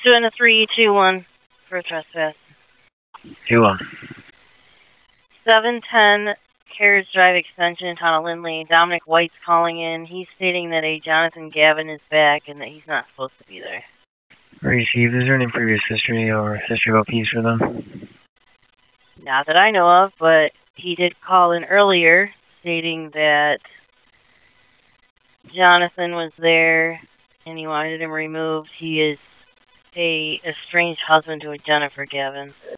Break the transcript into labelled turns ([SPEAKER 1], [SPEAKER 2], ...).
[SPEAKER 1] Doing a 3-2-1 for trespass.
[SPEAKER 2] 2-1.
[SPEAKER 1] 710 Carriage Drive Extension, Town of Lindley. Dominic White's calling in. He's stating that a Jonathan Gavin is back and that he's not supposed to be there.
[SPEAKER 2] Received. Is there any previous history or history of abuse for them?
[SPEAKER 1] Not that I know of, but he did call in earlier stating that Jonathan was there and he wanted him removed. He is a estranged husband to a Jennifer Gavin.